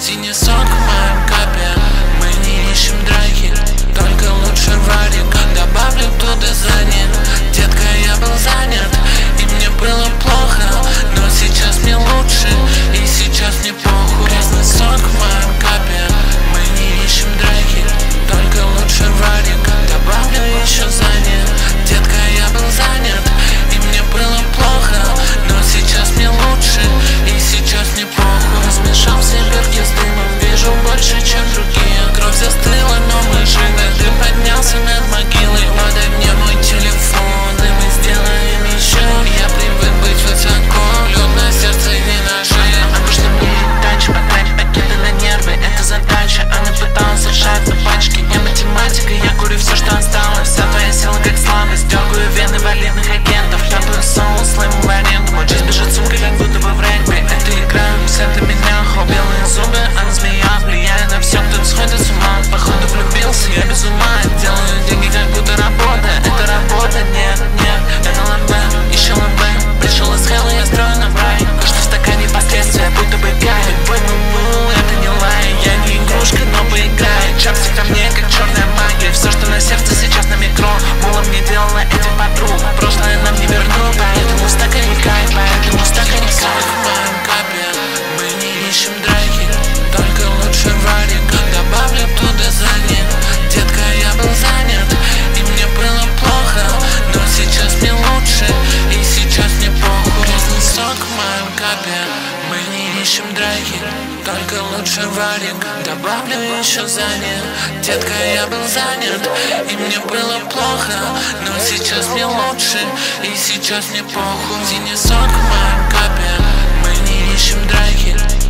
Синий сок в моем капе, мы не ищем драки, только лучше варик. Добавлю туда занят, детка, я был занят, и мне было плохо, но сейчас мне лучше, и сейчас мне похуй. Красный сок в моем капе, мы не ищем драки, только лучше варик. Добавлю еще занят, детка, я был занят, и мне было плохо, но сейчас мне лучше, и сейчас мне похуй. Смешал все перки с дымом, вижу больше, чем другие. Кровь застыла, но мы живы. Дым поднялся над могилой. Подай мне мой телефон, и мы сделаем еще. Я привык быть высоко, лед на сердце и на шее. Обычно мне дача, потратить пакеты на нервы, это задача. Она пыталась решать на пачке. Не математика, я курю все, что осталось. Вся твоя сила как слабость, дергаю вены валидных агентов. Капаю соус, слайму в аренду. Мой жизнь бежит сумка, как будто бы в регби. Это игра, все для меня. Белые зубы, а на змея влияет на все, кто сходит с ума. Походу влюбился, я без ума. Делаю деньги, как будто работа. Это работа, нет, нет, это ламбе, еще ламбе. Пришел из хела, я строю на брай. Что в стакане последствия, будто бы гай. Это не лай, я не игрушка, но поиграй. Чапсик ко мне, как черная магия. Все, что на сердце, сейчас на микро. Мула мне делала этих подруг. Прошлое нам не вернут, поэтому в стакане кайф, поэтому в стакане кайф. Ищем драки, только лучше варик. Добавлю туда занят, детка, я был занят, и мне было плохо, но сейчас мне лучше, и сейчас мне похуй. Красный сок в моем капе, мы не ищем драки, только лучше варик. Добавлю еще занят, детка, я был занят, и мне было плохо, но сейчас мне лучше, и сейчас мне похуй. Синий сок в моем капе, мы не ищем драки,